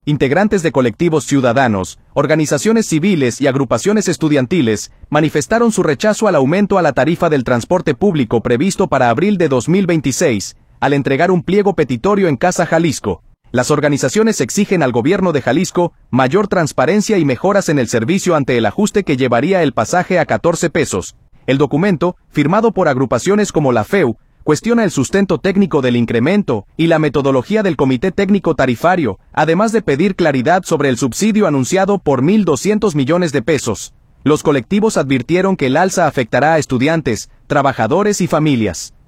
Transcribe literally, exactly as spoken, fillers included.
Integrantes de colectivos ciudadanos, organizaciones civiles y agrupaciones estudiantiles manifestaron su rechazo al aumento a la tarifa del transporte público previsto para abril de dos mil veintiséis, al entregar un pliego petitorio en Casa Jalisco. Las organizaciones exigen al gobierno de Jalisco mayor transparencia y mejoras en el servicio ante el ajuste que llevaría el pasaje a catorce pesos. El documento, firmado por agrupaciones como la F E U, cuestiona el sustento técnico del incremento y la metodología del Comité Técnico Tarifario, además de pedir claridad sobre el subsidio anunciado por mil doscientos millones de pesos. Los colectivos advirtieron que el alza afectará a estudiantes, trabajadores y familias.